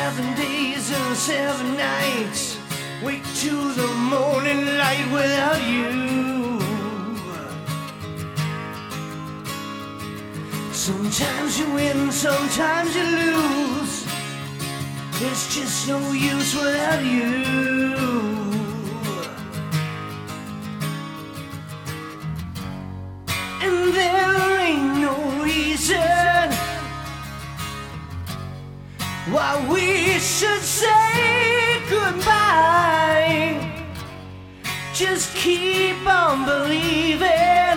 7 days and 7 nights. Wake to the morning light without you. Sometimes you win, sometimes you lose. There's just no use without you. And there ain't no reason why we should say goodbye. Just keep on believing.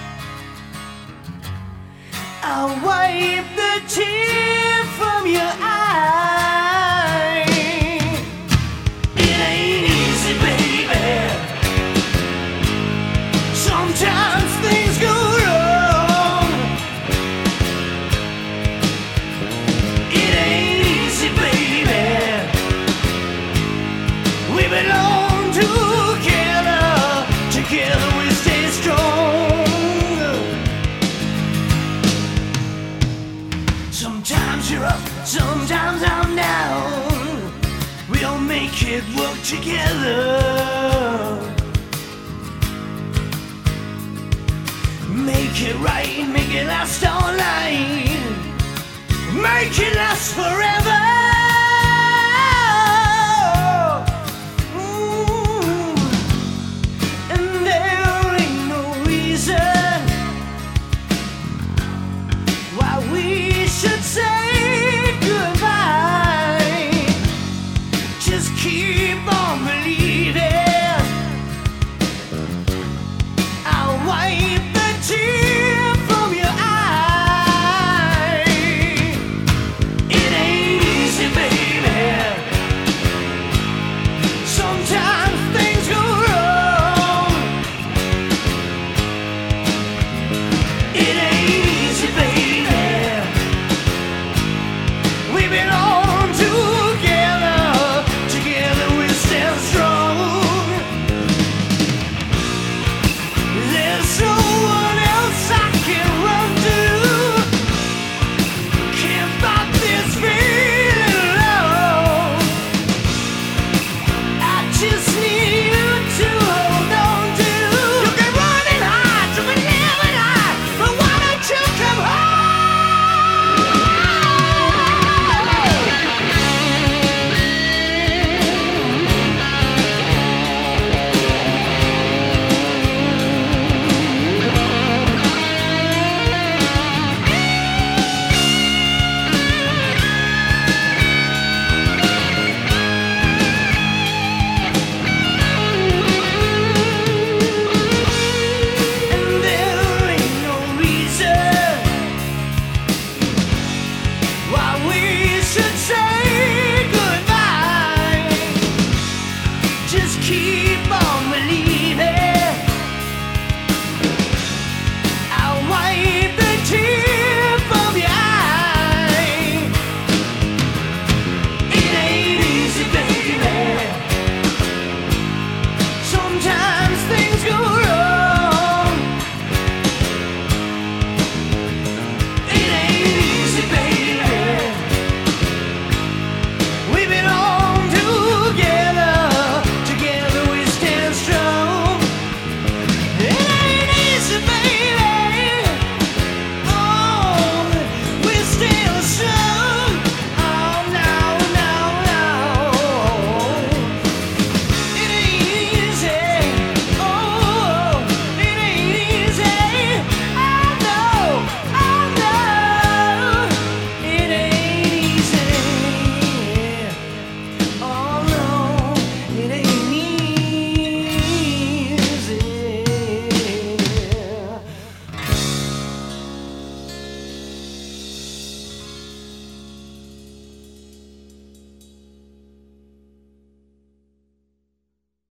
I'll wipe the tear from your eye. It ain't easy, baby. Sometimes things go wrong. It ain't easy, baby. We belong together. Together we stay strong. Sometimes you're up, sometimes I'm down. We'll make it work together. Make it right, make it last all night. Make it last forever. And there ain't no reason why we should say goodbye. Just keep on believing. I'll wipe the tear from your eye. It ain't easy, baby. Sometimes things go wrong. It ain't easy, baby. We belong together. Together we stand strong. There's no one else I can run to. Can't fight this feeling alone. I just